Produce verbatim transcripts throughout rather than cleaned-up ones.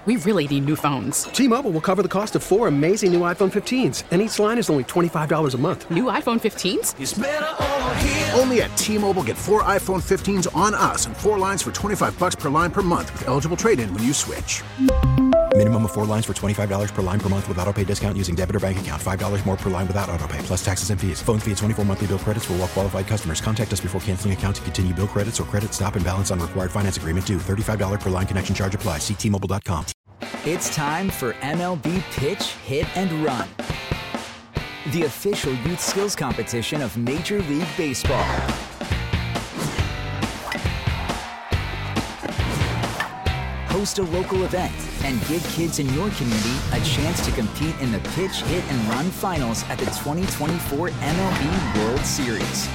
we really need new phones. T-Mobile will cover the cost of four amazing new iPhone fifteens, and each line is only twenty-five dollars a month. New iPhone fifteens? It's better over here. Only at T-Mobile, get four iPhone fifteens on us and four lines for twenty-five dollars per line per month with eligible trade-in when you switch. Minimum of four lines for twenty-five dollars per line per month with autopay discount using debit or bank account. five dollars more per line without autopay, plus taxes and fees. Phone fee at twenty-four monthly bill credits for well-qualified customers. Contact us before canceling account to continue bill credits or credit stop and balance on required finance agreement due. thirty-five dollars per line connection charge applies. See T Mobile dot com. It's time for M L B Pitch, Hit, and Run, the official youth skills competition of Major League Baseball. Host a local event and give kids in your community a chance to compete in the Pitch, Hit, and Run finals at the twenty twenty-four M L B World Series.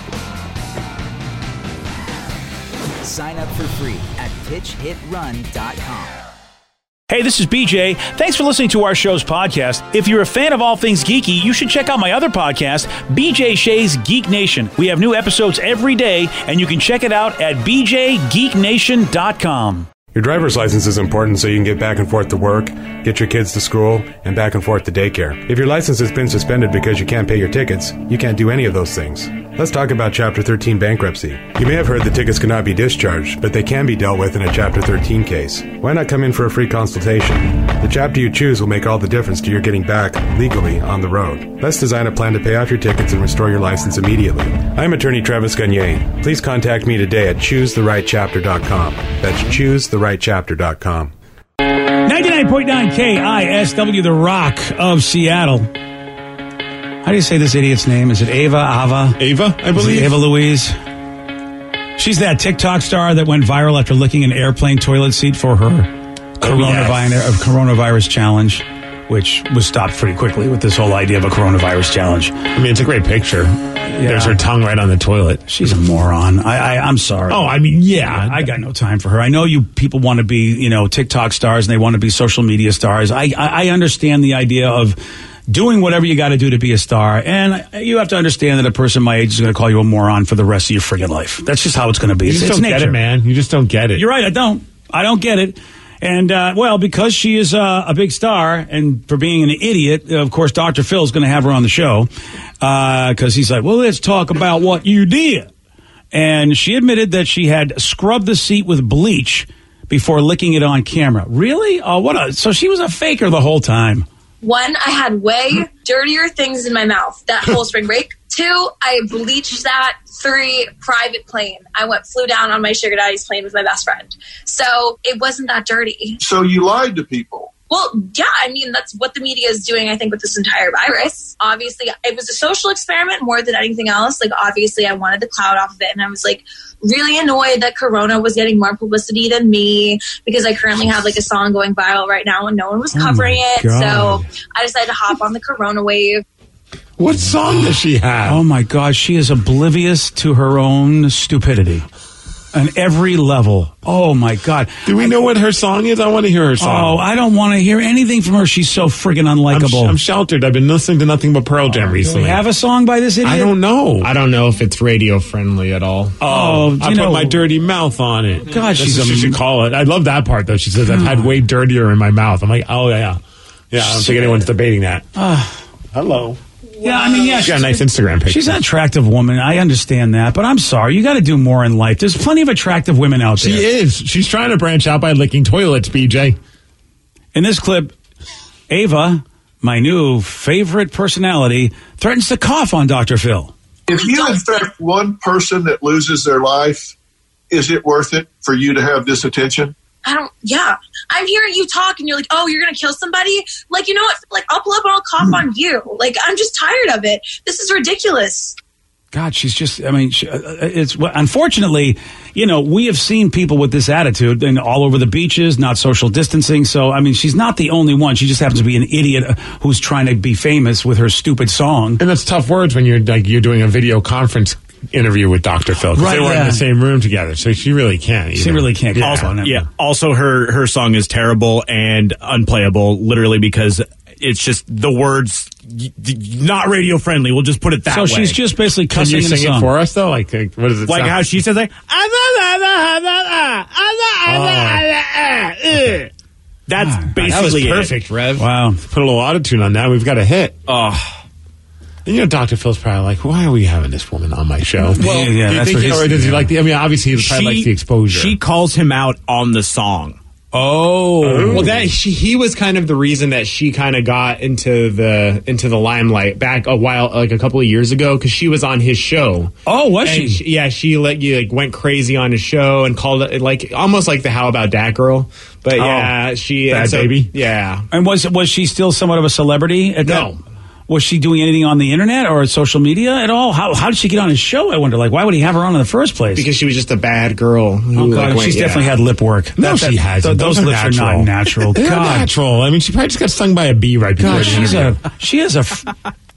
Sign up for free at pitch hit run dot com. Hey, this is B J. Thanks for listening to our show's podcast. If you're a fan of all things geeky, you should check out my other podcast, B J Shea's Geek Nation. We have new episodes every day, and you can check it out at b j geek nation dot com. Your driver's license is important so you can get back and forth to work, get your kids to school, and back and forth to daycare. If your license has been suspended because you can't pay your tickets, you can't do any of those things. Let's talk about Chapter thirteen bankruptcy. You may have heard that tickets cannot be discharged, but they can be dealt with in a Chapter thirteen case. Why not come in for a free consultation? The chapter you choose will make all the difference to your getting back legally on the road. Let's design a plan to pay off your tickets and restore your license immediately. I'm attorney Travis Gagne. Please contact me today at choose the right chapter dot com. That's choose the right chapter dot com. ninety-nine point nine K I S W, the Rock of Seattle. How do you say this idiot's name? Is it Ava? Ava? Ava, I believe. Ava Louise. She's that TikTok star that went viral after licking an airplane toilet seat for her coronavirus, yes. coronavirus challenge, which was stopped pretty quickly with this whole idea of a coronavirus challenge. I mean, it's a great picture. Yeah. There's her tongue right on the toilet. She's a moron. I, I, I'm sorry. Oh, I mean, yeah. I got no time for her. I know you people want to be, you know, TikTok stars and they want to be social media stars. I, I, I understand the idea of doing whatever you got to do to be a star. And you have to understand that a person my age is going to call you a moron for the rest of your friggin' life. That's just how it's going to be. You just it's don't nature. get it, man. You just don't get it. You're right. I don't. I don't get it. And, uh, well, because she is uh, a big star and for being an idiot, of course, Doctor Phil's going to have her on the show because uh, he's like, well, let's talk about what you did. And she admitted that she had scrubbed the seat with bleach before licking it on camera. Really? Oh, what a... So she was a faker the whole time. One, I had way dirtier things in my mouth that whole spring break. Two, I bleached that. Three, private plane. I went, flew down on my sugar daddy's plane with my best friend. So it wasn't that dirty. So you lied to people. Well, yeah, I mean, that's what the media is doing, I think, with this entire virus. Obviously, it was a social experiment more than anything else. Like, obviously, I wanted the clout off of it. And I was, like, really annoyed that Corona was getting more publicity than me because I currently have, like, a song going viral right now and no one was covering oh it. So I decided to hop on the Corona wave. What song does she have? Oh, my gosh. She is oblivious to her own stupidity on every level. Oh, my God. Do we know what her song is? I want to hear her song. Oh, I don't want to hear anything from her. She's so friggin' unlikable. I'm, I'm sheltered. I've been listening to nothing but Pearl Jam oh, recently. Do we have a song by this idiot? I don't know. I don't know if it's radio friendly at all. Oh, I you put know, my dirty mouth on it. God, That's she's what a... she should call it. I love that part, though. She says, God. I've had way dirtier in my mouth. I'm like, oh, yeah. Yeah, I don't think anyone's debating that. Uh, Hello. Yeah, I mean, yeah. She's got a nice Instagram picture. She's an attractive woman. I understand that. But I'm sorry. You got to do more in life. There's plenty of attractive women out there. She is. She's trying to branch out by licking toilets, B J. In this clip, Ava, my new favorite personality, threatens to cough on Doctor Phil. If you infect one person that loses their life, is it worth it for you to have this attention? I don't, yeah. I'm hearing you talk and you're like, oh, you're going to kill somebody? Like, you know what? Like, I'll pull up and I'll cough mm. on you. Like, I'm just tired of it. This is ridiculous. God, she's just, I mean, she, it's, unfortunately, you know, we have seen people with this attitude and all over the beaches, not social distancing. So, I mean, she's not the only one. She just happens to be an idiot who's trying to be famous with her stupid song. And that's tough words when you're like, you're doing a video conference interview with Doctor Phil because right, they were yeah. in the same room together, so she really can't either. She really can't. Yeah. Also, yeah. Also, her her song is terrible and unplayable, literally because it's just the words not radio friendly. We'll just put it that so way. So she's just basically cussing Can you sing in a song. it for us though? Like, like what does it like sound? how she says like. Oh. That's Ah, basically that was it. perfect, Rev. Wow. Put a little autotune on that. We've got a hit. Oh. And you know, Doctor Phil's probably like, why are we having this woman on my show? Well, yeah, do you that's think what he, he's- or does he yeah. like the, I mean, obviously he probably likes the exposure. She calls him out on the song. Oh. Well, that she, he was kind of the reason that she kind of got into the into the limelight back a while, like a couple of years ago, because she was on his show. Oh, was And she? Yeah, she let you like went crazy on his show and called it like almost like the How About Dat Girl. But Oh, yeah, she Bad and so- Baby? Yeah, And was was she still somewhat of a celebrity at No. that? Was she doing anything on the internet or social media at all? How how did she get on his show? I wonder. Like, why would he have her on in the first place? because she was just a bad girl. Who, Oh, God, like, went- she's yeah. definitely had lip work. No, That- she that- hasn't. th- Those, Those are lips natural. are not natural. They're God, natural. I mean, she probably just got stung by a bee right before God, the she's interview. a she is a. f-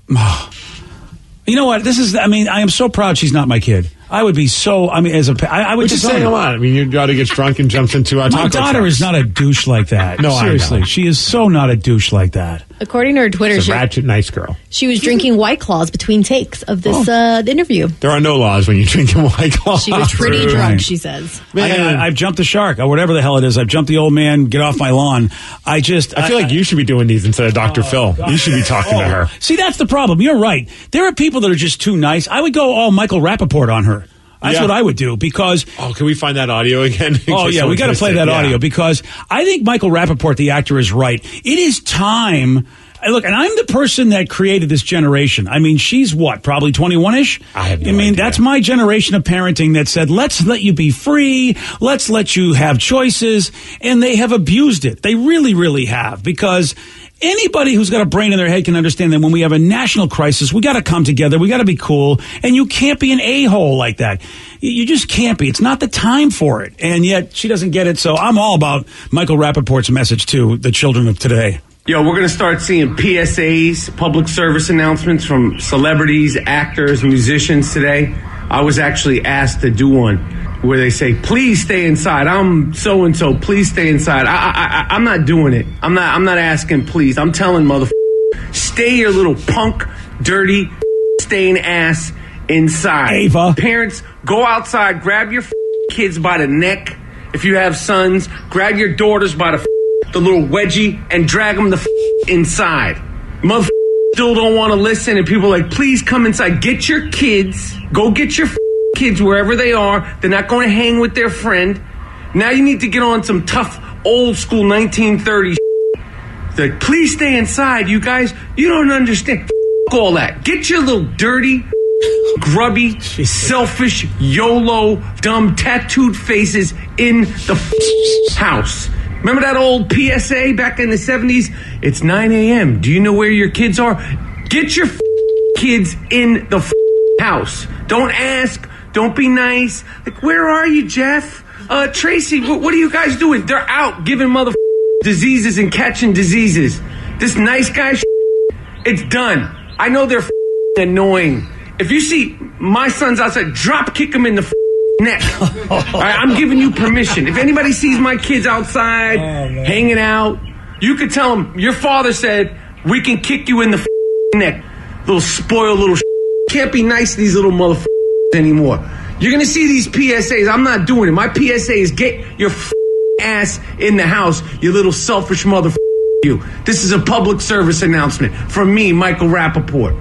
You know what? This is. I mean, I am so proud she's not my kid. I would be so. I mean, as a. pa- I, I would Which is just saying a lot. I mean, your daughter gets drunk and jumps into our My taco daughter trucks. is not a douche like that. No, I seriously, know. she is so not a douche like that. According to her Twitter, She's she, a ratchet nice girl. she was drinking White Claws between takes of this uh, interview. There are no laws when you're drinking White Claw. She was pretty True. drunk, Right. she says. Man. I, I, I've jumped the shark, or whatever the hell it is. I've jumped the old man. Get off my lawn. I just. I feel like you should be doing these instead of Doctor Phil. You should be talking to her. See, that's the problem. You're right. There are people that are just too nice. I would go all Michael Rappaport on her. That's Yeah. what I would do because. Oh, can we find that audio again? Oh, yeah, we got to play that audio because I think Michael Rappaport, the actor, is right. It is time. uh, Look, and I'm the person that created this generation. I mean, she's what, probably twenty-one-ish? I have no I mean, idea. that's my generation of parenting that said, let's let you be free. Let's let you have choices. And they have abused it. They really, really have because anybody who's got a brain in their head can understand that when we have a national crisis, we got to come together. We got to be cool. And you can't be an a-hole like that. You- You just can't be. It's not the time for it. And yet she doesn't get it. So I'm all about Michael Rappaport's message to the children of today. Yo, we're going to start seeing P S As, public service announcements from celebrities, actors, musicians today. I was actually asked to do one where they say, please stay inside. I'm so-and-so, please stay inside. I, I, I, I'm not doing it. I'm not, I'm not asking please. I'm telling mother, stay your little punk, dirty, stain ass inside. Ava. Parents, go outside, grab your kids by the neck. If you have sons, grab your daughters by the the little wedgie and drag them the f- inside. Mother still don't want to listen, and people are like, please come inside. Get your kids. Go get your f- kids wherever they are. They're not going to hang with their friend. Now you need to get on some tough, old school nineteen thirties. Like, please stay inside, you guys. You don't understand. F- all that. Get your little dirty, grubby, selfish, YOLO, dumb, tattooed faces in the f- house. Remember that old P S A back in the seventies? It's nine a.m. Do you know where your kids are? Get your f- kids in the f- house. Don't ask. Don't be nice. Like, where are you, Jeff? Uh, Tracy, wh- what are you guys doing? They're out giving mother f- diseases and catching diseases. This nice guy sh- it's done. I know they're f- annoying. If you see my sons outside, drop kick them in the f- neck. All right, I'm giving you permission. If anybody sees my kids outside hanging out, you could tell them your father said we can kick you in the f- neck. Little spoiled little sh- can't be nice to these little motherfuckers anymore. You're gonna see these P S As. I'm not doing it. My P S A is get your f- ass in the house, you little selfish motherfucker. You. This is a public service announcement from me, Michael Rappaport.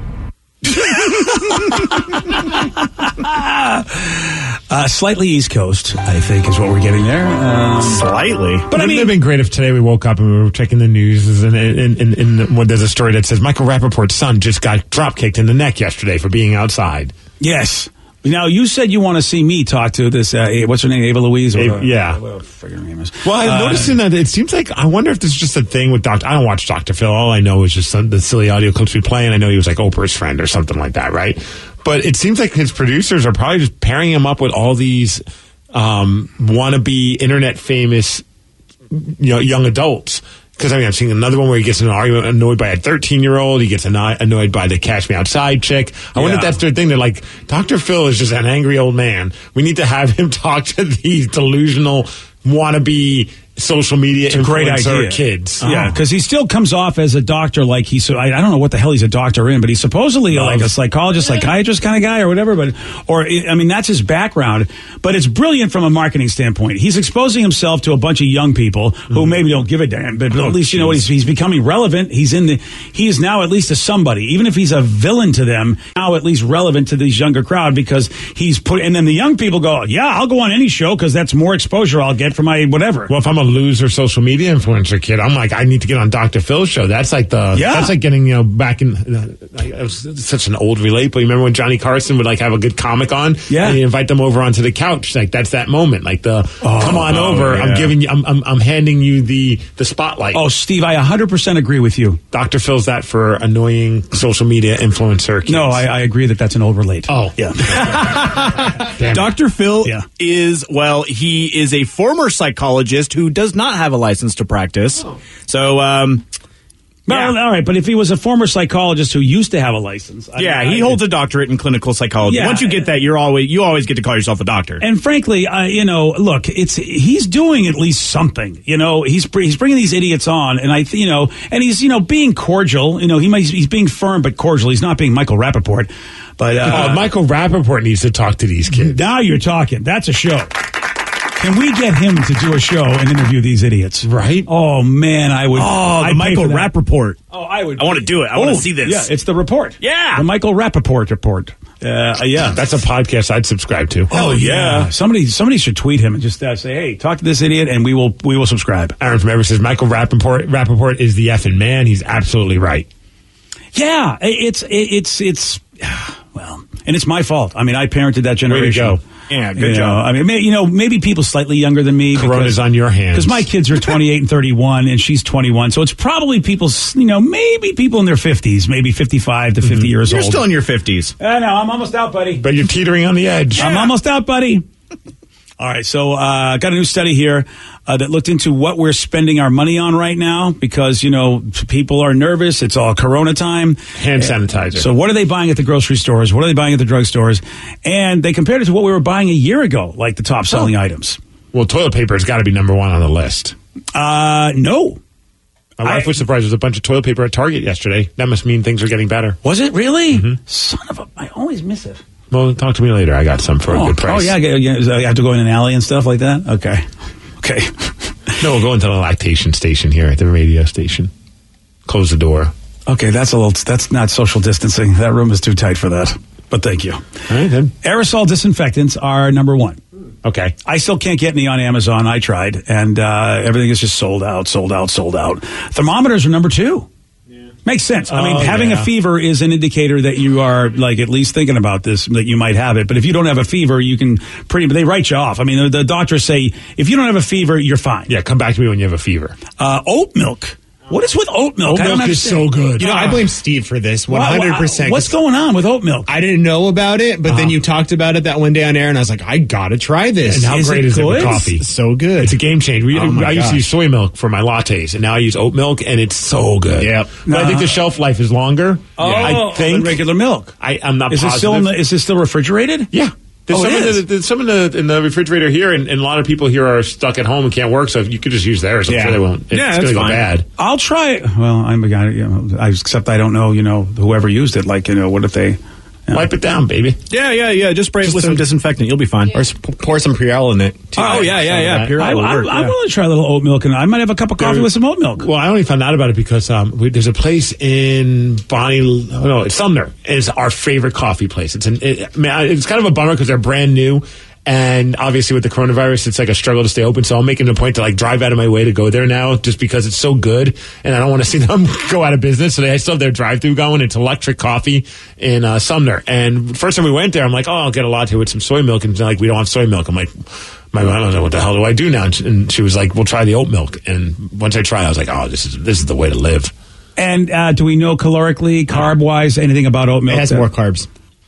Uh, slightly East Coast, I think, is what we're getting there. Um, Slightly. But I mean, it'd been great if today we woke up and we were checking the news, and, and, and, and when there's a story that says Michael Rappaport's son just got drop kicked in the neck yesterday for being outside. Yes. Now, you said you want to see me talk to this, uh, what's her name, Ava Louise? Or, Ava- yeah. What the friggin' her name is. Well, I'm Uh, noticing that it seems like, I wonder if this is just a thing with Doctor I don't watch Doctor Phil. All I know is just some, the silly audio clips we play, and I know he was like Oprah's friend or something like that, right? But it seems like his producers are probably just pairing him up with all these um, wannabe internet famous, you know, young adults. Because, I mean, I'm seeing another one where he gets an argument, annoyed by a thirteen-year-old. He gets anno- annoyed by the Cash Me Outside chick. I wonder if Yeah. that's their thing. They're like, Doctor Phil is just an angry old man. We need to have him talk to these delusional, wannabe social media It's a great influencer idea. kids. Yeah, because he still comes off as a doctor, like he's. I, I don't know what the hell he's a doctor in, but he's supposedly Love. like a psychologist, psychiatrist kind of guy or whatever. But or I mean, that's his background. But it's brilliant from a marketing standpoint. He's exposing himself to a bunch of young people who maybe don't give a damn, but Oh, at least you know what he's, he's becoming relevant. He's in the. He is now at least a somebody, even if he's a villain to them. Now at least relevant to this younger crowd because he's put. And then the young people go, yeah, I'll go on any show because that's more exposure I'll get for my whatever. Well, if I'm a loser social media influencer kid, I'm like, I need to get on Doctor Phil's show. That's like the, Yeah. that's like getting, you know, back in, uh, it was such an old relate, but you remember when Johnny Carson would like have a good comic on? Yeah. And he'd invite them over onto the couch. Like, that's that moment. Like the, Oh, come on oh, over. yeah. I'm giving you, I'm, I'm, I'm handing you the, the spotlight. Oh, Steve, I one hundred percent agree with you. Doctor Phil's that for annoying social media influencer kids. No, I, I agree that that's an old relate. Oh. Yeah. Doctor Phil Yeah. is, well, he is a former psychologist who does not have a license to practice. So, um, Well, all right, but if he was a former psychologist who used to have a license, I yeah, mean, he I- holds a doctorate in clinical psychology. Yeah. Once you get that, you're always you always get to call yourself a doctor. And frankly, uh, you know, look, it's he's doing at least something. You know, he's br- he's bringing these idiots on, and I, th- you know, and he's you know being cordial. You know, he might he's being firm but cordial. He's not being Michael Rappaport. But uh, Oh, Michael Rappaport needs to talk to these kids. now you're talking. That's a show. Can we get him to do a show and interview these idiots? Right? Oh man, I would. Oh, I'd the pay Michael for that. Rappaport. Oh, I would. I want to do it. I want Oh, to see this. Yeah, it's the report. Yeah. the Michael Rappaport report. Uh, yeah, That's a podcast I'd subscribe to. Oh yeah. Somebody somebody should tweet him and just uh, say, "Hey, talk to this idiot," and we will we will subscribe. Aaron from Ever says Michael Rappaport, Rappaport is the effing man. He's absolutely right. Yeah, it's it's it's well, and it's my fault. I mean, I parented that Way to generation. go. Yeah, good You know, job. I mean, may, you know, maybe people slightly younger than me. Corona's on your hands. Because my kids are twenty-eight and thirty-one, and she's twenty-one. So it's probably people, you know, maybe people in their fifties, maybe fifty-five to fifty years You're old. still in your fifties. I know, I'm almost out, buddy. But you're teetering on the edge. I'm almost out, buddy. All right, so uh, got a new study here uh, that looked into what we're spending our money on right now because, you know, people are nervous. It's all Corona time. Hand sanitizer. So what are they buying at the grocery stores? What are they buying at the drugstores? And they compared it to what we were buying a year ago, like the top selling items. Well, toilet paper has got to be number one on the list. Uh, no. My wife I- was surprised. There's a bunch of toilet paper at Target yesterday. That must mean things are getting better. Was it really? Son of a... I always miss it. Well, talk to me later. I got some for Oh, a good price. oh yeah, I get- yeah, I have to go in an alley and stuff like that? Okay. Okay. No, we'll go into the lactation station here at the radio station. Close the door. Okay, that's a little... That's not social distancing. That room is too tight for that. But thank you. All right, then. Aerosol disinfectants are number one. Okay. I still can't get any on Amazon. I tried, and uh, everything is just sold out, sold out, sold out. Thermometers are number two. Makes sense. I mean, Oh, having yeah. a fever is an indicator that you are, like, at least thinking about this, that you might have it. But if you don't have a fever, you can pretty, they write you off. I mean, the, the doctors say, if you don't have a fever, you're fine. Yeah, come back to me when you have a fever. Uh, oat milk. What is with oat milk? Oat I don't milk is so understand. good. You know, I blame Steve for this one hundred percent. What's going on with oat milk? I didn't know about it, but then you talked about it that one day on air, and I was like, I gotta try this. And how Is great it is it with good? coffee? It's so good. It's a game changer. We, Oh my I used to gosh. use soy milk for my lattes, and now I use oat milk, and it's so good. Yep. But I think the shelf life is longer. Oh, I think than regular milk. I, I'm not Is it positive. still in the, is it still refrigerated? Yeah. There's Oh, some, it in the, is? there's some in the in the refrigerator here, and, and a lot of people here are stuck at home and can't work. So if you could just use theirs, I'm Yeah. sure they won't. It's Yeah, going that's to go fine. bad. I'll try it. Well, I'm a guy, you know, I, except I don't know, you know, whoever used it. Like, you know, what if they... you know. Wipe it down, baby. Yeah, yeah, yeah. Just spray it Just with a- some disinfectant. You'll be fine. Or s- pour some Purell in it. Too. Oh, yeah, yeah, yeah. Some of that. Purell I, will I, work, I'm yeah. willing to try a little oat milk, and I might have a cup of coffee There- with some oat milk. Well, I only found out about it because um, we, there's a place in Bonnie, oh, no, it's Sumner. It's our favorite coffee place. It's an, it, man, it's kind of a bummer because they're brand new. And obviously with the coronavirus, it's like a struggle to stay open. So I'm making it a point to like drive out of my way to go there now just because it's so good. And I don't want to see them go out of business. So they still have their drive through going. It's electric coffee in uh, Sumner. And first time we went there, I'm like, oh, I'll get a latte with some soy milk. And they're like, we don't have soy milk. I'm like, my mom, I don't know, what the hell do I do now? And she, and she was like, we'll try the oat milk. And once I tried, I was like, oh, this is, this is the way to live. And uh, do we know calorically, carb-wise, anything about oat milk? It has that- more carbs.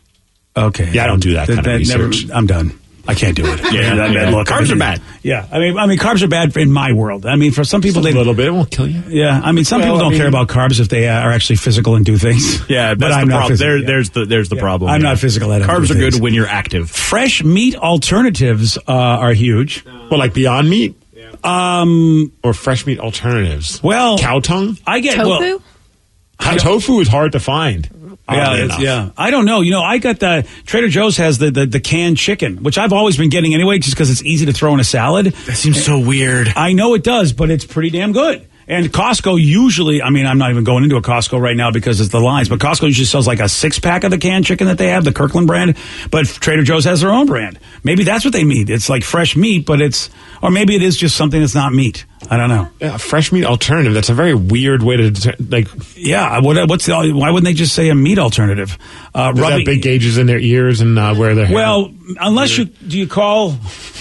Okay. Yeah, I don't do that kind of never- research. I'm done. I can't do it. Yeah, that, yeah. Look, I Carbs mean, are bad. Yeah, I mean, I mean, carbs are bad in my world. I mean, for some people, Just a they little bit. It won't kill you. Yeah, I mean, some Well, people don't I mean- care about carbs if they uh, are actually physical and do things. Yeah, but that's I'm the not problem. physical. There, yeah. There's the there's the Yeah. problem. I'm yeah. not physical. I don't Carbs do are good things. when you're active. Fresh meat alternatives uh, are huge. Well, like Beyond Meat. Um, or fresh meat alternatives. Well, cow tongue. I get Tofu? well. Hot tofu is hard to find. Yeah, oddly it's, enough. yeah. I don't know. You know, I got the Trader Joe's has the, the, the canned chicken, which I've always been getting anyway, just because it's easy to throw in a salad. That seems so weird. I know it does, but it's pretty damn good. And Costco usually, I mean, I'm not even going into a Costco right now because it's the lines, but Costco usually sells like a six pack of the canned chicken that they have, the Kirkland brand. But Trader Joe's has their own brand. Maybe that's what they mean. It's like fresh meat, but it's, or maybe it is just something that's not meat. I don't know. Yeah, fresh meat alternative. That's a very weird way to deter- like. Yeah, what, what's the? Why wouldn't they just say a meat alternative? Uh, Does that have big gauges in their ears and uh, where their hair? Well, unless you do you call.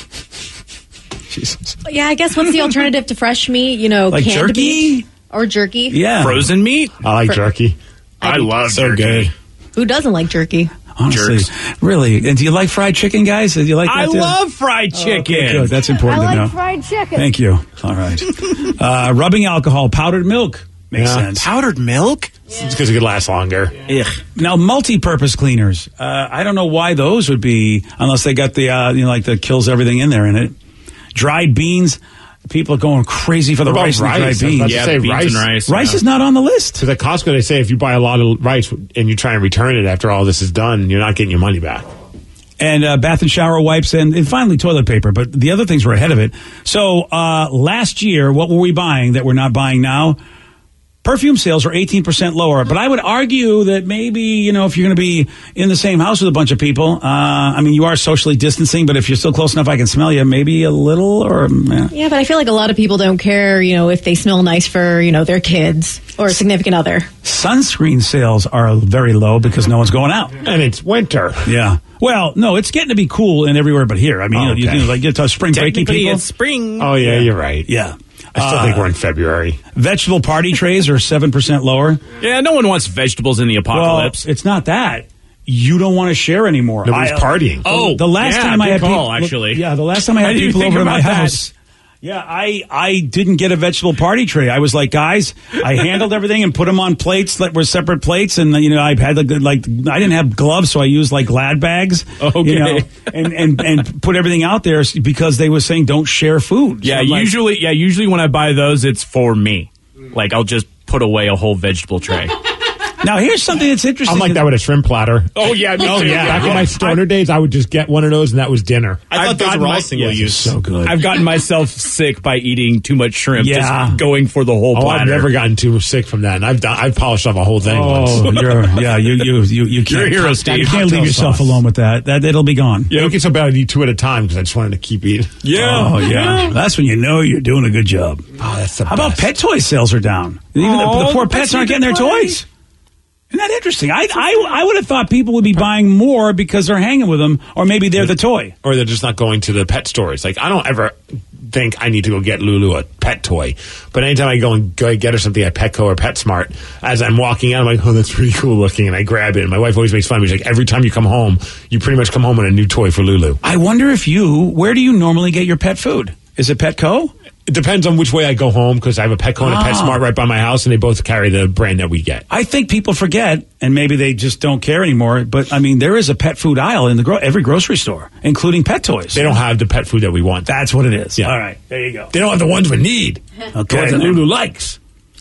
Jesus. Yeah, I guess what's the alternative to fresh meat? You know, Like canned jerky? meat or jerky. Yeah, Frozen meat. I like Fr- jerky. I, love so jerky. good. Who doesn't like jerky? honestly, Jerks. really. And do you like fried chicken, guys? Do you like? I that too? love fried chicken. Oh, okay, good. That's important I to know. like fried chicken. Thank you. All right. uh, rubbing alcohol, powdered milk makes Yeah. sense. Powdered milk? It's because it could last longer. Ugh. Now, multi-purpose cleaners. Uh, I don't know why those would be, unless they got the, uh, you know, like the kills everything in there in it. Dried beans. People are going crazy for the What about rice and the rice? dried I was beans. about to Yeah, say beans rice. and rice. Rice yeah. is not on the list. Because at Costco, they say if you buy a lot of rice and you try and return it after all this is done, you're not getting your money back. And uh, bath and shower wipes, and, and finally toilet paper. But the other things were ahead of it. So uh, last year, what were we buying that we're not buying now? Perfume sales are eighteen percent lower. But I would argue that maybe, you know, if you're going to be in the same house with a bunch of people, uh, I mean, you are socially distancing, but if you're still close enough I can smell you, maybe a little or... Yeah. Yeah, but I feel like a lot of people don't care, you know, if they smell nice for, you know, their kids or a significant other. Sunscreen sales are very low because no one's going out. And it's winter. Yeah. Well, no, it's getting to be cool and everywhere but here. I mean, Oh, you know, okay. you know, like get to spring breaking Technically, people. it's spring. Oh, yeah, you're right. Yeah. I still Uh, think we're in February. Vegetable party trays are seven percent lower. Yeah, no one wants vegetables in the apocalypse. Well, it's not that. You don't want to share anymore. Nobody's I- partying. Oh, the last yeah, time I good had call, people, actually. Yeah, the last time I I had didn't people think over to my about that. house. Yeah, I I didn't get a vegetable party tray. I was like, guys, I handled everything and put them on plates that were separate plates, and you know, I had like, like I didn't have gloves, so I used like Glad bags. Okay. You know, and and and put everything out there because they were saying don't share food. yeah, So I'm like, usually, yeah, usually when I buy those, it's for me. Like I'll just put away a whole vegetable tray. now here's something that's interesting. I'm like that with a shrimp platter. Oh yeah, me Oh, too. yeah. Back in my stoner days, I would just get one of those, and that was dinner. I thought I've those gotten were all my- single Yes, use. so good. I've gotten myself sick by eating too much shrimp. Yeah. Just going for the whole Oh, platter. I've never gotten too sick from that. And I've done, I've polished off a whole thing Oh, once. you're yeah, you you you you can't. You're a hero, Steve. You can't leave Cocktail yourself sauce. alone with that. That it'll be gone. You don't get so bad I'd eat two at a time because I just wanted to keep eating. Yeah. Oh yeah. That's when you know you're doing a good job. Oh, that's the How about best. pet toy sales are down? Even Oh, the, the poor the pets pets aren't need getting to their play. toys. Isn't that interesting? I, I I would have thought people would be buying more because they're hanging with them, or maybe they're the toy. Or they're just not going to the pet stores. Like, I don't ever think I need to go get Lulu a pet toy. But anytime I go and go get her something at Petco or PetSmart, as I'm walking out, I'm like, oh, that's pretty cool looking. And I grab it. And my wife always makes fun of me. She's like, every time you come home, you pretty much come home with a new toy for Lulu. I wonder if you, where do you normally get your pet food? Is it Petco? It depends on which way I go home because I have a Petco and a Ah. PetSmart right by my house, and they both carry the brand that we get. I think people forget, and maybe they just don't care anymore. But I mean, there is a pet food aisle in the gro- every grocery store, including pet toys. They don't have the pet food that we want. That's what it is. Yeah. All right, there you go. They don't have the ones we need. The Okay, ones that Lulu likes.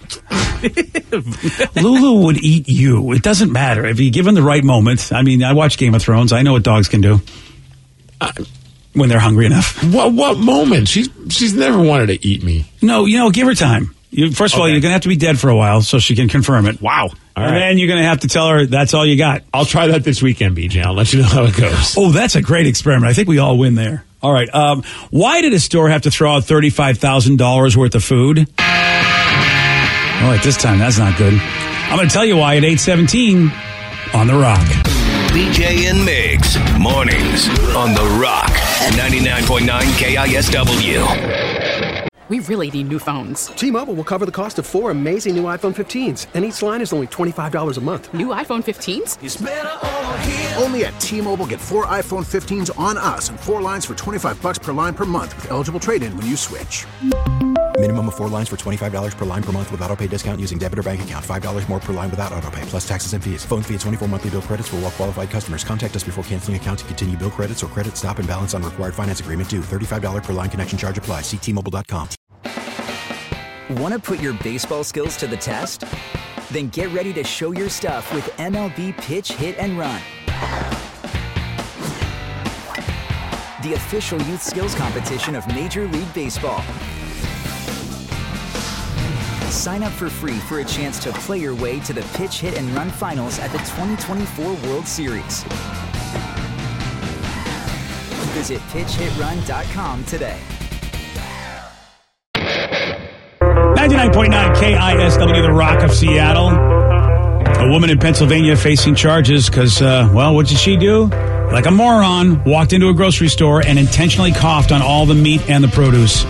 Lulu would eat you. It doesn't matter if you give him the right moment. I mean, I watch Game of Thrones. I know what dogs can do when they're hungry enough. What what moment? She's she's never wanted to eat me. No, you know, give her time. You, first of all, Okay. you're going to have to be dead for a while so she can confirm it. Wow. All and right. then you're going to have to tell her that's all you got. I'll try that this weekend, B J. I'll let you know how it goes. Oh, that's a great experiment. I think we all win there. All right. Um, why did a store have to throw out thirty-five thousand dollars worth of food? All right, this time that's not good. I'm going to tell you why at eight seventeen on The Rock. B J and Migs, mornings on The Rock, ninety-nine point nine K I S W. We really need new phones. T-Mobile will cover the cost of four amazing new iPhone fifteens, and each line is only twenty-five dollars a month. New iPhone fifteens? Only at T-Mobile, get four iPhone fifteens on us and four lines for twenty-five bucks per line per month with eligible trade-in when you switch. Minimum of four lines for twenty-five dollars per line per month with autopay discount using debit or bank account. five dollars more per line without autopay, plus taxes and fees. Phone fee at twenty-four monthly bill credits for well qualified customers. Contact us before canceling account to continue bill credits or credit stop and balance on required finance agreement due. thirty-five dollars per line connection charge applies. See T Mobile dot com. Want to put your baseball skills to the test? Then get ready to show your stuff with M L B Pitch, Hit, and Run. The official youth skills competition of Major League Baseball. Sign up for free for a chance to play your way to the Pitch, Hit, and Run finals at the twenty twenty-four World Series. Visit pitch hit run dot com today. ninety-nine point nine K I S W, The Rock of Seattle. A woman in Pennsylvania facing charges because, uh, well, what did she do? Like a moron, walked into a grocery store and intentionally coughed on all the meat and the produce.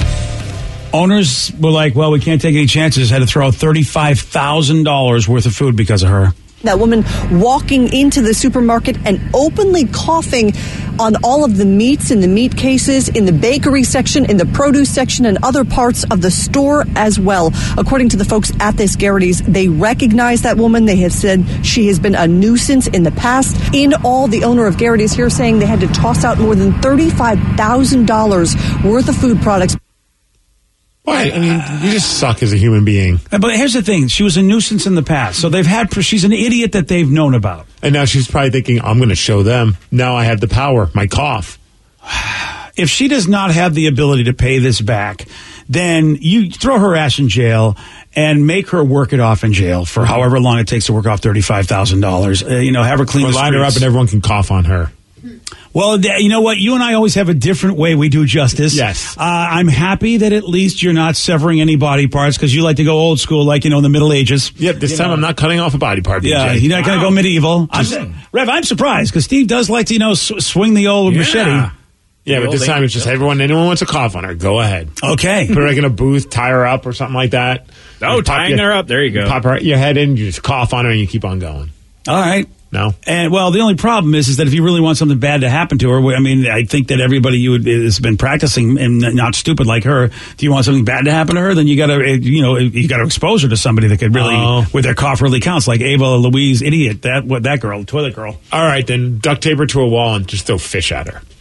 Owners were like, well, we can't take any chances. Had to throw out thirty-five thousand dollars worth of food because of her. That woman walking into the supermarket and openly coughing on all of the meats in the meat cases, in the bakery section, in the produce section, and other parts of the store as well. According to the folks at this Garrity's, they recognize that woman. They have said she has been a nuisance in the past. In all, the owner of Garrity's here saying they had to toss out more than thirty-five thousand dollars worth of food products. Why? I mean, you just suck as a human being. But here's the thing. She was a nuisance in the past. So they've had, she's an idiot that they've known about. And now she's probably thinking, I'm going to show them. Now I have the power. My cough. If she does not have the ability to pay this back, then you throw her ass in jail and make her work it off in jail for however long it takes to work off thirty-five thousand dollars. Uh, you know, have her clean or the line her up and everyone can cough on her. Well, you know what? You and I always have a different way we do justice. Yes. Uh, I'm happy that at least you're not severing any body parts because you like to go old school, like, you know, in the Middle Ages. Yep, this you time know. I'm not cutting off a body part, B J. Yeah, you're not going to wow. go medieval. Just, I'm, Rev, I'm surprised because Steve does like to, you know, sw- swing the old yeah. machete. Yeah, but this time it's just everyone, anyone wants to cough on her, go ahead. Okay. Put her like in a booth, tie her up or something like that. Oh, you tying your, her up. There you go. Pop her, your head in, you just cough on her and you keep on going. All right. No. And well, the only problem is, is that if you really want something bad to happen to her, I mean, I think that everybody you would, has been practicing and not stupid like her. Do you want something bad to happen to her? Then you got to, you know, you got to expose her to somebody that could really, oh. where their cough really counts, like Ava Louise, idiot, that what that girl, toilet girl. All right, then duct tape her to a wall and just throw fish at her.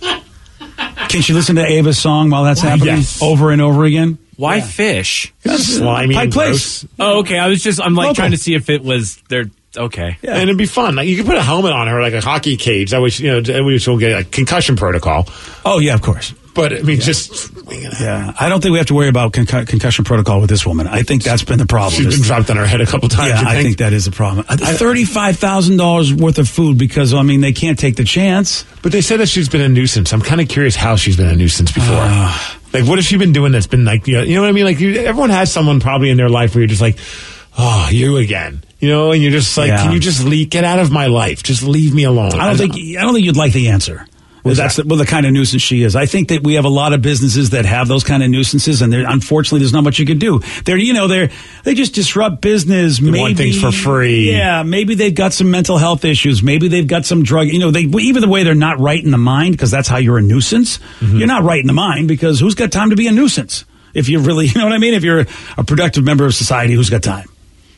Can she listen to Ava's song while that's happening yes. over and over again? Why yeah. fish? It's slimy Pike and Place. gross. Oh, okay. I was just, I'm like Local. trying to see if it was their. Okay. Yeah. And it'd be fun. Like you could put a helmet on her, like a hockey cage. That way, she, you know, we will get a concussion protocol. Oh yeah, of course. But I mean, yeah. just yeah. I don't think we have to worry about concu- concussion protocol with this woman. I think that's been the problem. She's been dropped on her head a couple times. Yeah, I think? think that is a problem. Thirty-five thousand dollars worth of food because I mean they can't take the chance. But they said that she's been a nuisance. I'm kind of curious how she's been a nuisance before. Uh, like, what has she been doing that's been like, you know, you know what I mean? Like, you, everyone has someone probably in their life where you're just like, oh, you again. You know, and you're just like, yeah. can you just leave, get out of my life? Just leave me alone. I don't think I don't think you'd like the answer. Well, that's that? the, well, the kind of nuisance she is. I think that we have a lot of businesses that have those kind of nuisances, and unfortunately, there's not much you could do. They're, you know, they're they just disrupt business. They maybe want things for free. Yeah, maybe they've got some mental health issues. Maybe they've got some drug. You know, they even the way they're not right in the mind because that's how you're a nuisance. Mm-hmm. You're not right in the mind because who's got time to be a nuisance? If you really, you know what I mean? If you're a productive member of society, who's got time?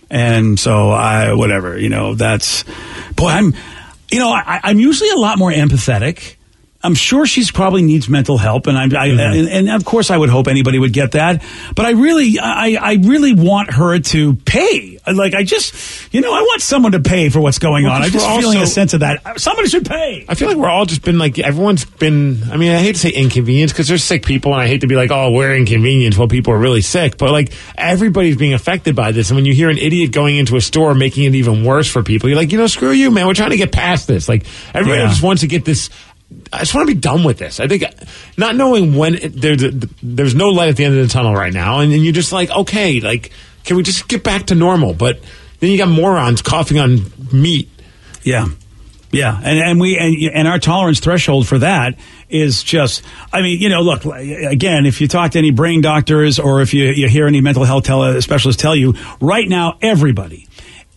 And so I, whatever, you know, that's, boy, I'm, you know, I, I'm usually a lot more empathetic. I'm sure she's probably needs mental help, and I, I mm-hmm. and, and of course I would hope anybody would get that. But I really, I, I really want her to pay. Like I just, you know, I want someone to pay for what's going well, on. I'm just feeling also, a sense of that. Somebody should pay. I feel like we're all just been like everyone's been. I mean, I hate to say inconvenience because there's sick people, and I hate to be like, oh, we're inconvenienced while people are really sick. But like everybody's being affected by this, and when you hear an idiot going into a store making it even worse for people, you're like, you know, screw you, man. We're trying to get past this. Like everybody yeah. just wants to get this. I just want to be done with this. I think not knowing when it, there's there's no light at the end of the tunnel right now, and, and you're just like, okay, like, can we just get back to normal? But then you got morons coughing on meat. Yeah, yeah, and and we and, and our tolerance threshold for that is just, I mean, you know, look, again, if you talk to any brain doctors or if you you hear any mental health tele- specialists tell you right now, everybody.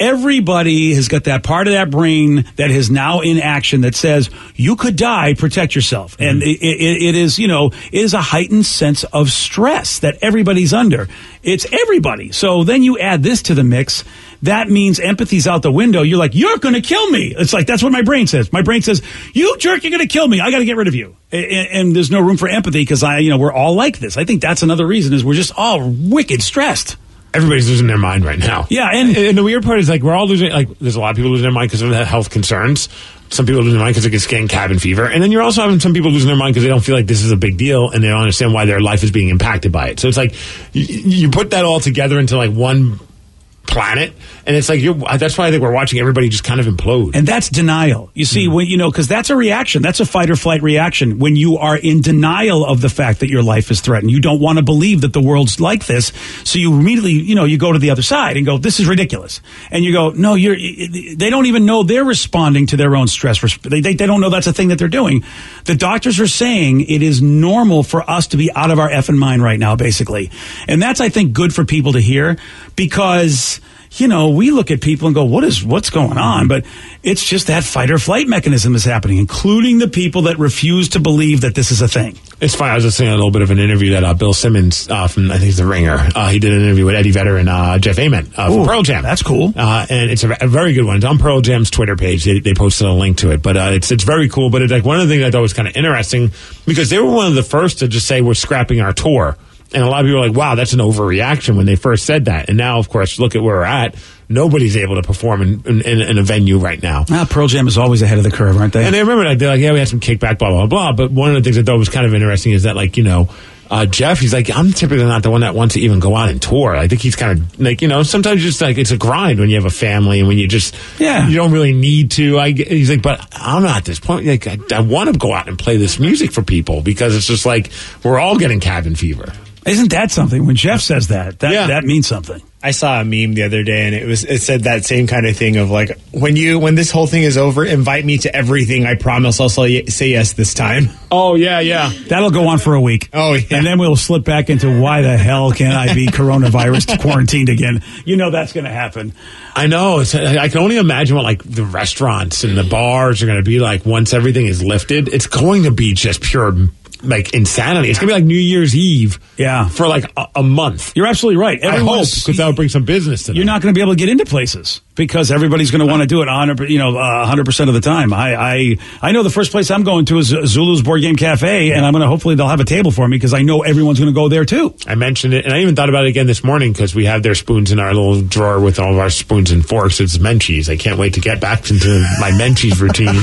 everybody has got that part of that brain that is now in action that says you could die, protect yourself. Mm-hmm. And it, it, it is, you know, it is a heightened sense of stress that everybody's under. It's everybody. So then you add this to the mix. That means empathy's out the window. You're like, you're going to kill me. It's like, that's what my brain says. My brain says, you jerk, you're going to kill me. I got to get rid of you. And, and there's no room for empathy because I, you know, we're all like this. I think that's another reason is we're just all wicked stressed. Everybody's losing their mind right now. Yeah, and, and the weird part is like we're all losing. Like, there's a lot of people losing their mind because of the health concerns. Some people losing their mind because they get getting cabin fever, and then you're also having some people losing their mind because they don't feel like this is a big deal and they don't understand why their life is being impacted by it. So it's like you, you put that all together into like one planet, and it's like you're, that's why I think we're watching everybody just kind of implode. And that's denial. You see, mm. when you know, because that's a reaction. That's a fight or flight reaction. When you are in denial of the fact that your life is threatened, you don't want to believe that the world's like this. So you immediately, you know, you go to the other side and go, "This is ridiculous." And you go, "No, you're." They don't even know they're responding to their own stress. They they, they don't know that's a thing that they're doing. The doctors are saying it is normal for us to be out of our effing mind right now, basically, and that's I think good for people to hear because. You know, we look at people and go, what is, what's going on? But it's just that fight or flight mechanism is happening, including the people that refuse to believe that this is a thing. It's funny. I was listening to a little bit of an interview that uh, Bill Simmons uh, from, I think it's The Ringer, uh, he did an interview with Eddie Vedder and uh, Jeff Ament uh, from Ooh, Pearl Jam. That's cool. Uh, and it's a, a very good one. It's on Pearl Jam's Twitter page. They, they posted a link to it. But uh, it's it's very cool. But it's like one of the things I thought was kind of interesting because they were one of the first to just say we're scrapping our tour. And a lot of people are like, wow, that's an overreaction when they first said that. And now, of course, look at where we're at. Nobody's able to perform in, in, in a venue right now. Well, Pearl Jam is always ahead of the curve, aren't they? And they remember that. They're like, yeah, we had some kickback, blah, blah, blah. But one of the things I thought was kind of interesting is that, like, you know, uh, Jeff, he's like, I'm typically not the one that wants to even go out and tour. I think he's kind of like, you know, sometimes just like it's a grind when you have a family and when you just, yeah, you don't really need to. I, he's like, but I'm not at this point. Like, I, I want to go out and play this music for people because it's just like we're all getting cabin fever. Isn't that something? When Jeff says that, that yeah. that means something. I saw a meme the other day, and it was it said that same kind of thing of like, when you when this whole thing is over, invite me to everything. I promise I'll say yes this time. Oh yeah, yeah. That'll go on for a week. Oh yeah, and then we'll slip back into why the hell can't I be coronavirus quarantined again? You know that's going to happen. I know. It's, I can only imagine what like the restaurants and the bars are going to be like once everything is lifted. It's going to be just pure. Like insanity. It's gonna be like New Year's Eve, yeah, for like a, a month. You're absolutely right. Everyone's, I hope because that would bring some business to them. You're not going to be able to get into places because everybody's going to want to do it one hundred, you know, one hundred percent of the time. I, I I know the first place I'm going to is Zulu's Board Game Cafe, yeah. and I'm going to hopefully they'll have a table for me because I know everyone's going to go there too. I mentioned it, and I even thought about it again this morning because we have their spoons in our little drawer with all of our spoons and forks. It's Menchie's. I can't wait to get back into my Menchie's routine.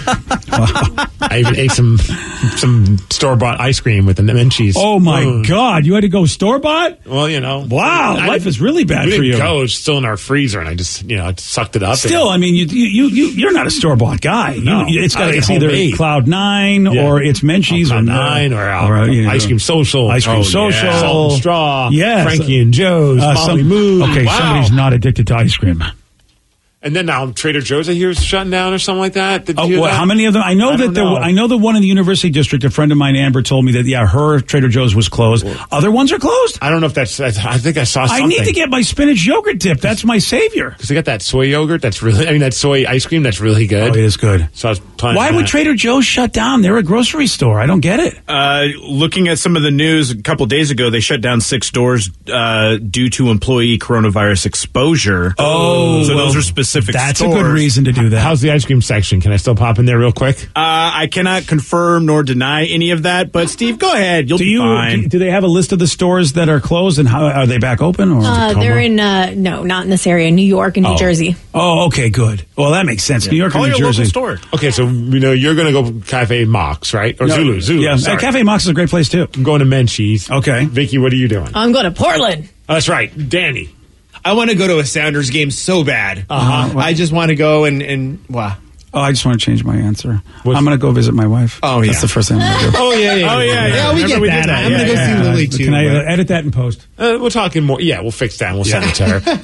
Wow. I even ate some some store bought ice cream with the Menchie's. Oh my mm. God! You had to go store bought? Well, you know, wow, I, life is really bad we for didn't you. Go, it's still in our freezer, and I just you know I sucked it up. Still, and, I mean, you you you you're not a store bought guy. No, you, it's got I it's like either homemade. Cloud Nine yeah. or it's Menchie's oh, or Nine or, uh, or you know, Ice Cream Social, Ice Cream oh, Social, yeah. Salt and Straw, yes. Frankie and Joe's, uh, Molly some, Moo. Okay, wow. somebody's not addicted to ice cream. And then now Trader Joe's, I hear, is shutting down or something like that. Did oh, you well, that? How many of them? I know I that there. know. I know the one in the University District. A friend of mine, Amber, told me that yeah, her Trader Joe's was closed. Other ones are closed. I don't know if that's. I think I saw something. I need to get my spinach yogurt dip. That's my savior. Because they got that soy yogurt. That's really. I mean, that soy ice cream. That's really good. Oh, it is good. So I was planning. Why would Trader Joe's shut down? They're a grocery store. I don't get it. Uh, looking at some of the news a couple days ago, they shut down six stores uh, due to employee coronavirus exposure. Oh, so well, those are specific. That's stores. a good reason to do that. How's the ice cream section? Can I still pop in there real quick? Uh, I cannot confirm nor deny any of that, but Steve, go ahead. You'll do be you, fine. Do, do they have a list of the stores that are closed and how are they back open? Or uh, they're in uh, no, not in this area. New York and New oh. Jersey. Oh, okay, good. Well, that makes sense. Yeah. New York Call and New your Jersey. Local store. Okay, so you know you're going to go Cafe Mox, right? Or no, Zulu, Zulu. Yeah, sorry. Cafe Mox is a great place too. I'm going to Menchie's. Okay, Vicky, what are you doing? I'm going to Portland. Oh, that's right, Danny. I want to go to a Sounders game so bad. Uh-huh. I just want to go and and wow. Oh, I just want to change my answer. What's I'm going to go visit my wife. Oh, yeah. That's the first thing I'm going to do. Oh, yeah, yeah. Oh, yeah, yeah. Yeah, we Remember get we that. did that. I'm Yeah, going to go yeah, see yeah. Lily, too. Can I but- uh, edit that in post? Uh, we'll talk in more. Yeah, we'll fix that. And we'll Yeah. send it to her. Yeah.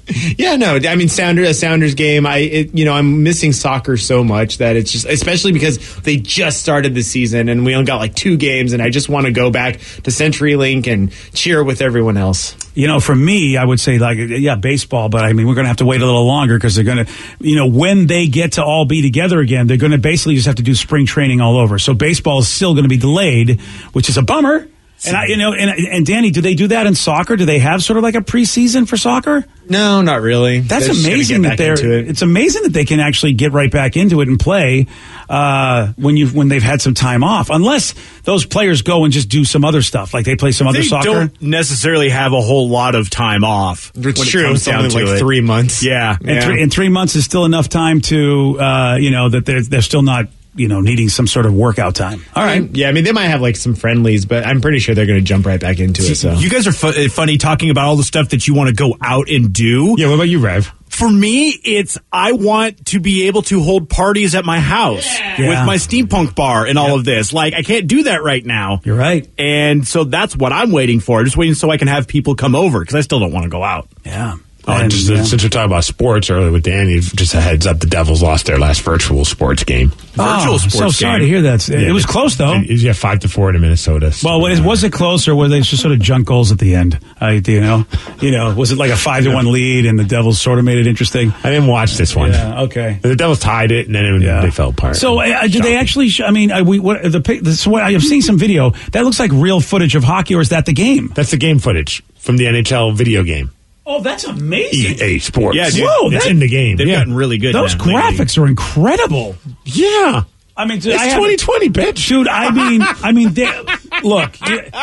Yeah, no, I mean, Sounder, a Sounders game. I, it, you know, I'm missing soccer so much that it's just, especially because they just started the season and we only got like two games, and I just want to go back to CenturyLink and cheer with everyone else. You know, for me, I would say like, yeah, baseball, but I mean, we're going to have to wait a little longer because they're going to, you know, when they get to all be together again, they're going to basically just have to do spring training all over. So baseball is still going to be delayed, which is a bummer. And I, you know, and, and Danny, do they do that in soccer? Do they have sort of like a preseason for soccer? No, not really. That's They're just gonna amazing get that back they're. into it. It's amazing that they can actually get right back into it and play uh, when you when they've had some time off. Unless those players go and just do some other stuff, like they play some other They soccer. don't necessarily have a whole lot of time off. It's when it true. comes down Something to like it. three months. Yeah, And, yeah. three, and three months is still enough time to, uh, you know, that they're they're still not, you know, needing some sort of workout time. All right. Yeah, I mean, they might have like some friendlies, but I'm pretty sure they're going to jump right back into it. So You guys are fu- funny talking about all the stuff that you want to go out and do. Yeah, what about you, Rev? For me, it's I want to be able to hold parties at my house Yeah. with my steampunk bar and all of this. Like, I can't do that right now. You're right. And so that's what I'm waiting for. Just waiting so I can have people come over because I still don't want to go out. Yeah. Oh, And, and just, yeah. since we're talking about sports earlier with Danny, just a heads up, the Devils lost their last virtual sports game. Virtual oh, sports so sorry game. to hear that. It, Yeah, was it- close though. It, yeah, five to four to Minnesota. Well, was, was it close, or were they just sort of junk goals at the end? I, you know, you know, was it like a five to one lead, and the Devils sort of made it interesting? I didn't watch this one. Yeah, okay. The Devils tied it, and then it, Yeah. they fell apart. So, uh, do they actually? Sh- I mean, uh, we what the pic- this, what, I've seen some video that looks like real footage of hockey, or is that the game? That's the game footage from the N H L video game. Oh, that's amazing! E A Sports. Yeah, dude. Whoa, it's that- in the game. They've yeah. gotten really good. Those now, lately. graphics are incredible. Yeah. I mean, It's I have- twenty twenty, bitch. Dude, I mean, I mean, they, look,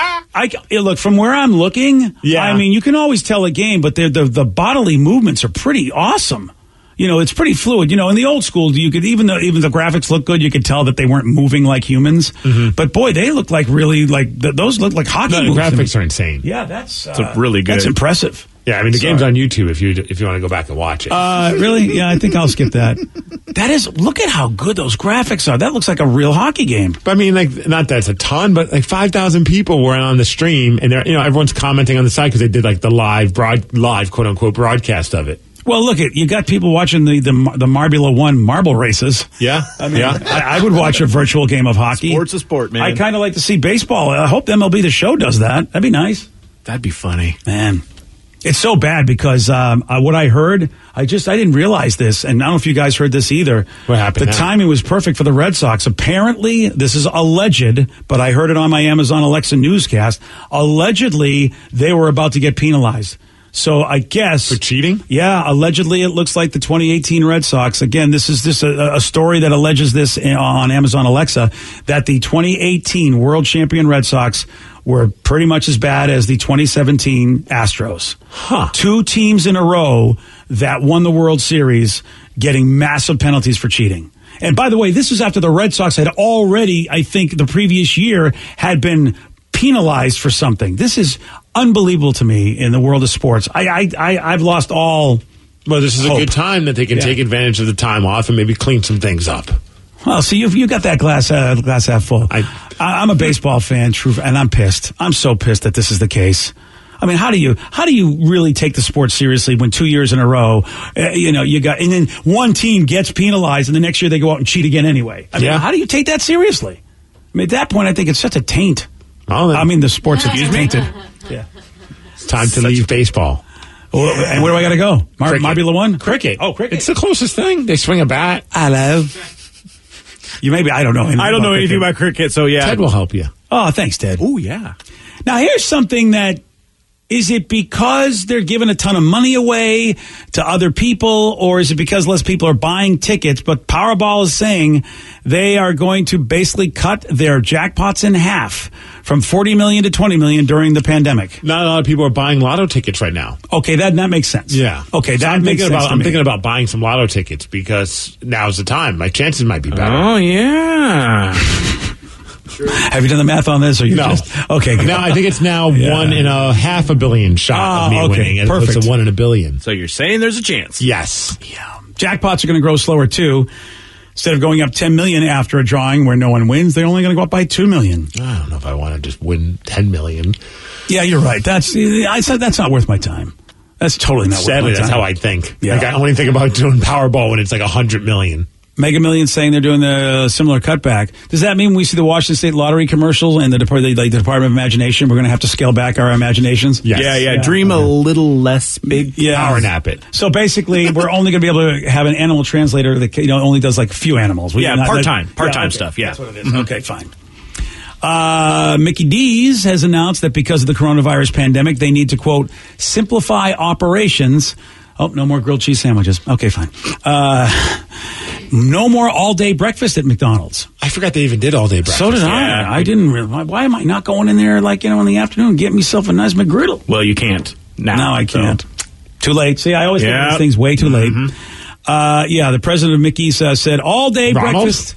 I yeah, look from where I'm looking. Yeah. I mean, you can always tell a game, but they're, the the bodily movements are pretty awesome. You know, it's pretty fluid. You know, in the old school, you could even though even the graphics look good, you could tell that they weren't moving like humans. Mm-hmm. But boy, they look like really like th- those look like hockey No, the moves. to me. graphics are insane. Yeah, that's uh, It's really good. That's impressive. Yeah, I mean the Sorry. game's on YouTube if you if you want to go back and watch it. Uh, really? Yeah, I think I'll skip that. That is, look at how good those graphics are. That looks like a real hockey game. But I mean, like, not that it's a ton, but like five thousand people were on the stream, and they're, you know, everyone's commenting on the side because they did like the live broad, live quote unquote broadcast of it. Well, look at you got people watching the the, the Marbula One marble races. Yeah, I mean, yeah. I, I would watch a virtual game of hockey. Sport's a sport, man. I kind of like to see baseball. I hope M L B The Show does that. That'd be nice, That'd be funny. man. It's so bad because um, uh, what I heard, I just I didn't realize this, and I don't know if you guys heard this either. What happened The now? timing was perfect for the Red Sox. Apparently, this is alleged, but I heard it on my Amazon Alexa newscast. Allegedly, they were about to get penalized. So I guess For cheating? Yeah, allegedly, it looks like the twenty eighteen Red Sox. Again, this is just a, a story that alleges this in, on Amazon Alexa that the twenty eighteen World Champion Red Sox were pretty much as bad as the twenty seventeen Astros. Huh. Two teams in a row that won the World Series getting massive penalties for cheating. And by the way, this was after the Red Sox had already, I think, the previous year had been penalized for something. This is unbelievable to me in the world of sports. I, I, I I've lost all. Well, this is hope. a good time that they can Yeah. take advantage of the time off and maybe clean some things up. Well, see, you've you got that glass uh, glass half full. I- I, I'm a baseball fan, true, and I'm pissed. I'm so pissed that this is the case. I mean, how do you how do you really take the sport seriously when two years in a row, uh, you know, you got and then one team gets penalized and the next year they go out and cheat again anyway? I mean, Yeah. how do you take that seriously? I mean, at that point, I think it's such a taint. Well, then- I mean, the sports are tainted. Yeah. It's time to leave baseball. Well, and where do I got to go? Mar- Cricket. Marbula One? Cricket. Oh, cricket. It's the closest thing. They swing a bat. Hello. You maybe I don't know. anything I don't know anything cricket. about cricket, so yeah. Ted will help you. Oh, thanks, Ted. Oh, yeah. Now, here's something that is it because they're giving a ton of money away to other people, or is it because less people are buying tickets? But Powerball is saying they are going to basically cut their jackpots in half from forty million to twenty million during the pandemic. Not a lot of people are buying lotto tickets right now. Okay, that that makes sense. Yeah. Okay, So that I'm makes thinking sense. about to I'm me. thinking about buying some lotto tickets because now's the time. My chances might be better. Oh, yeah. Have you done the math on this? Or you No. just okay? Good. Now I think it's now Yeah. one in a half a billion shot Ah, of me okay. winning, as opposed Perfect. to one in a billion. So you're saying there's a chance? Yes. Jackpots are going to grow slower too. Instead of going up ten million after a drawing where no one wins, they're only going to go up by two million. I don't know if I want to just win ten million. Yeah, you're right. That's I said that's not worth my time. That's totally not. Sadly, worth my that's time. how I think. Yeah. Like, I only think about doing Powerball when it's like a hundred million. Mega Millions saying they're doing the similar cutback. Does that mean when we see the Washington State Lottery commercials and the, Depart- like the Department of Imagination, we're going to have to scale back our imaginations? Yes. Yeah, yeah, yeah. Dream a little less big. Yeah. Power nap it. So basically, we're only going to be able to have an animal translator that you know only does like a few animals. We yeah, not, part time, part time yeah, okay. stuff. Yeah, that's what it is. Mm-hmm. Okay, fine. Uh, Mickey D's has announced that because of the coronavirus pandemic, they need to quote simplify operations. Oh, no more grilled cheese sandwiches. Okay, fine. Uh, no more all-day breakfast at McDonald's. I forgot they even did all-day breakfast. So did I. Yeah. I didn't really. Why, why am I not going in there, like, you know, in the afternoon and getting myself a nice McGriddle? Well, you can't. Now, no, I can't. So. Too late. See, I always yeah. think of these things way too late. Mm-hmm. Uh, yeah, the president of Mickey's uh, said all-day Ronald? breakfast.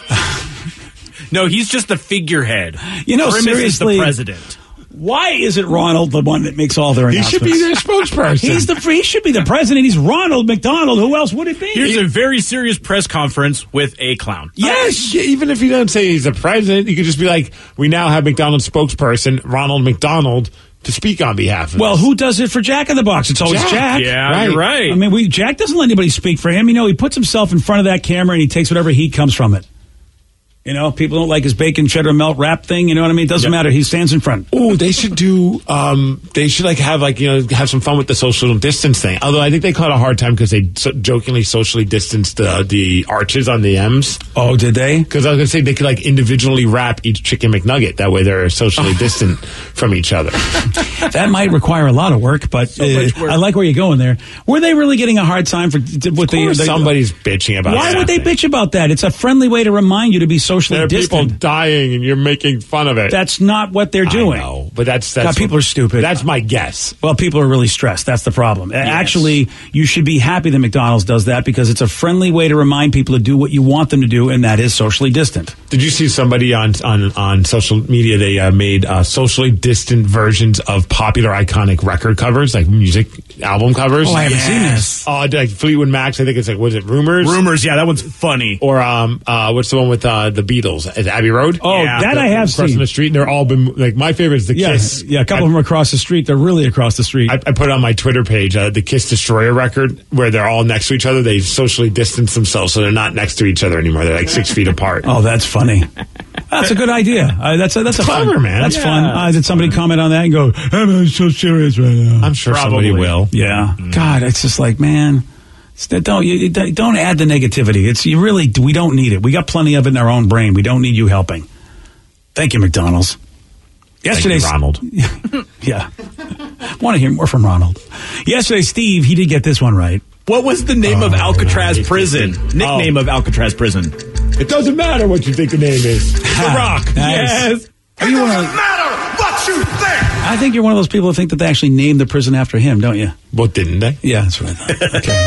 No, he's just the figurehead. You know, Grimace seriously. is the president. Why isn't Ronald the one that makes all their He announcements? should be their spokesperson. He's the he should be the president. He's Ronald McDonald. Who else would it be? Here's a very serious press conference with a clown. Yes, even if you don't say he's the president, you could just be like, we now have McDonald's spokesperson, Ronald McDonald, to speak on behalf of Well, us. who does it for Jack in the Box? It's always Jack. Jack. Yeah, Right. you're right. I mean, we Jack doesn't let anybody speak for him. You know, he puts himself in front of that camera and he takes whatever heat comes from it. You know, people don't like his bacon cheddar melt wrap thing. You know what I mean? It doesn't Yep. matter. He stands in front. Oh, they should do. Um, they should like have like you know have some fun with the social distance thing. Although I think they caught a hard time because they so jokingly socially distanced uh, the arches on the M's. Oh, did they? Because I was gonna say they could like individually wrap each chicken McNugget. That way they're socially distant from each other. That might require a lot of work, but So uh, much work. I like where you're going there. Were they really getting a hard time for with Of the, course the somebody's bitching about. Why that would they thing. bitch about that? It's a friendly way to remind you to be socially There are distant. people dying, and you're making fun of it. That's not what they're doing. I know, but that's that's God, people are stupid. That's my guess. Well, people are really stressed. That's the problem. Actually, you should be happy that McDonald's does that because it's a friendly way to remind people to do what you want them to do, and that is socially distant. Did you see somebody on on, on social media? They uh, made uh, socially distant versions of popular iconic record covers, like music album covers. Oh, I haven't seen this. Oh, like Fleetwood Mac's. I think it's like, was it Rumors? Rumors, yeah, that one's funny. Or um, uh, what's the one with uh, the Beatles? Is it Abbey Road? Oh, Yeah. that I have Across seen. the street, and they're all been like my favorite is the Yeah, Kiss. yeah, a couple I, of them are across the street. They're really across the street. I, I put it on my Twitter page uh, the Kiss Destroyer record, where they're all next to each other. They socially distance themselves, so they're not next to each other anymore. They're like six feet apart. Oh, that's funny. That's a good idea. Uh, that's a, that's a Clever, fun, man. That's Yeah, fun. Uh, did somebody comment on that and go, I'm so serious right now? I'm sure Probably. somebody will. Yeah. God, it's just like, man, it's, don't you, don't add the negativity. It's you really we don't need it. We got plenty of it in our own brain. We don't need you helping. Thank you, McDonald's. Yesterday, Ronald. Yeah, want to hear more from Ronald. Yesterday, Steve, he did get this one right. What was the name Oh, of Alcatraz nice. Prison? Nickname Oh. of Alcatraz Prison. It doesn't matter what you think the name is. The Rock. Nice. Yes. Are you one of those- matter what you think. I think you're one of those people who think that they actually named the prison after him, don't you? Well, didn't they? Yeah, that's what I thought. Okay.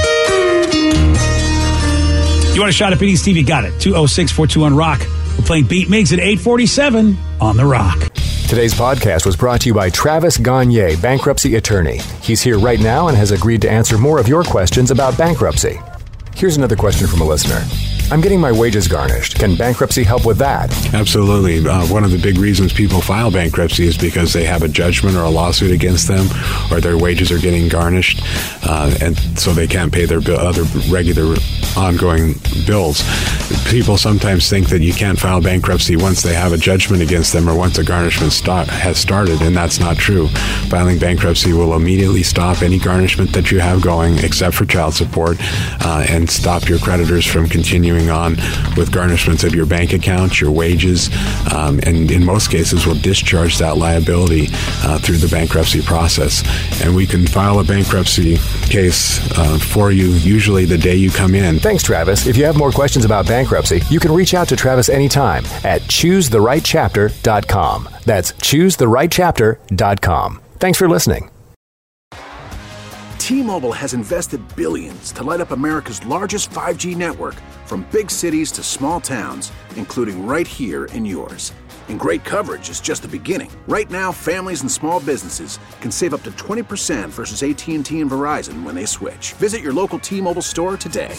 You want a shot at beating Steve? You got it. two oh six four two one rock. We're playing Beat Migs at eight forty-seven on The Rock. Today's podcast was brought to you by Travis Gagne, bankruptcy attorney. He's here right now and has agreed to answer more of your questions about bankruptcy. Here's another question from a listener. I'm getting my wages garnished. Can bankruptcy help with that? Absolutely. Uh, one of the big reasons people file bankruptcy is because they have a judgment or a lawsuit against them, or their wages are getting garnished, uh, and so they can't pay their bill, other regular ongoing bills. People sometimes think that you can't file bankruptcy once they have a judgment against them or once a garnishment start, has started, and that's not true. Filing bankruptcy will immediately stop any garnishment that you have going, except for child support, uh, and stop your creditors from continuing on with garnishments of your bank account, your wages, um, and in most cases will discharge that liability uh, through the bankruptcy process. And we can file a bankruptcy case uh, for you usually the day you come in. Thanks, Travis. If you have more questions about bankruptcy, you can reach out to Travis anytime at choose the right chapter dot com. That's choose the right chapter dot com. Thanks for listening. T-Mobile has invested billions to light up America's largest five G network, from big cities to small towns, including right here in yours. And great coverage is just the beginning. Right now, families and small businesses can save up to twenty percent versus A T and T and Verizon when they switch. Visit your local T-Mobile store today.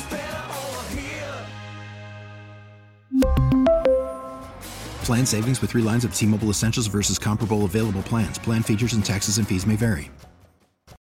Plan savings with three lines of T-Mobile Essentials versus comparable available plans. Plan features and taxes and fees may vary.